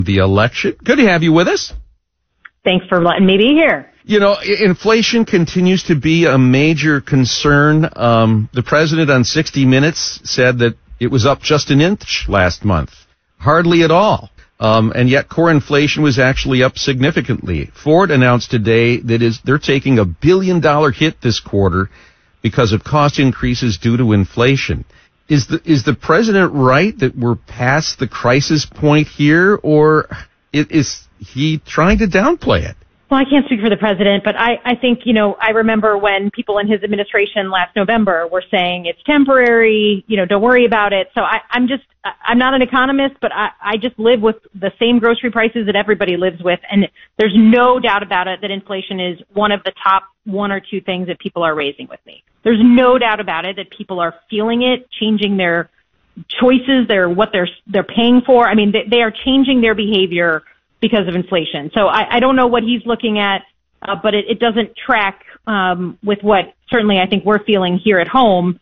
the election. Good to have you with us. Thanks for letting me be here. You know, inflation continues to be a major concern. The president on 60 Minutes said that it was up just an inch last month. Hardly at all. And yet core inflation was actually up significantly. Ford announced today that they're taking $1 billion hit this quarter because of cost increases due to inflation. Is the president right that we're past the crisis point here, or is he trying to downplay it? Well, I can't speak for the president, but I think, I remember when people in his administration last November were saying it's temporary, don't worry about it. So I'm not an economist, but I just live with the same grocery prices that everybody lives with. And there's no doubt about it that inflation is one of the top one or two things that people are raising with me. There's no doubt about it that people are feeling it, changing their choices, what they're paying for. I mean, they are changing their behavior because of inflation. So I don't know what he's looking at, but it doesn't track with what certainly I think we're feeling here at home.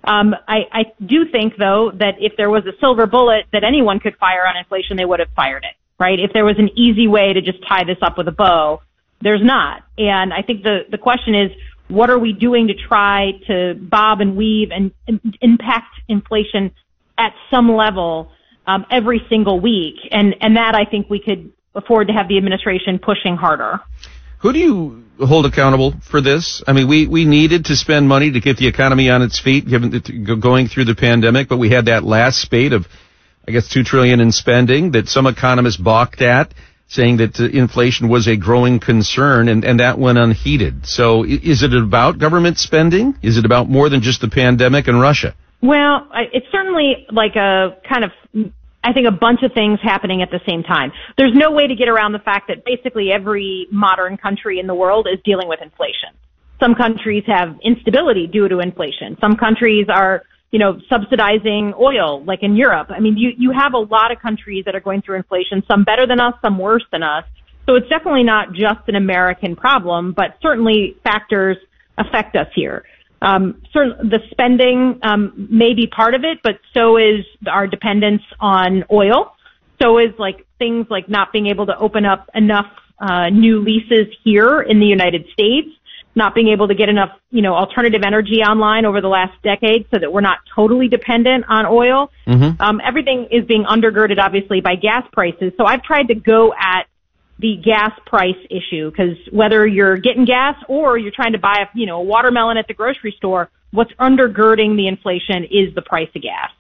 I do think, though, that if there was a silver bullet that anyone could fire on inflation, they would have fired it, right? If there was an easy way to just tie this up with a bow, there's not. And I think the question is, what are we doing to try to bob and weave and impact inflation at some level every single week? And that I think we could afford to have the administration pushing harder. Who do you hold accountable for this? I mean, we needed to spend money to get the economy on its feet, going through the pandemic, but we had that last spate of, I guess, $2 trillion in spending that some economists balked at, saying that inflation was a growing concern, and that went unheeded. So is it about government spending? Is it about more than just the pandemic and Russia? Well, it's certainly like a kind of, I think, a bunch of things happening at the same time. There's no way to get around the fact that basically every modern country in the world is dealing with inflation. Some countries have instability due to inflation. Some countries are, subsidizing oil, like in Europe. I mean, you have a lot of countries that are going through inflation, some better than us, some worse than us. So it's definitely not just an American problem, but certainly factors affect us here. Certainly the spending may be part of it, but so is our dependence on oil. So is things like not being able to open up enough new leases here in the United States, not being able to get enough alternative energy online over the last decade, so that we're not totally dependent on oil. Mm-hmm. Everything is being undergirded, obviously, by gas prices. So I've tried to go at the gas price issue, because whether you're getting gas or you're trying to buy a watermelon at the grocery store, what's undergirding the inflation is the price of gas.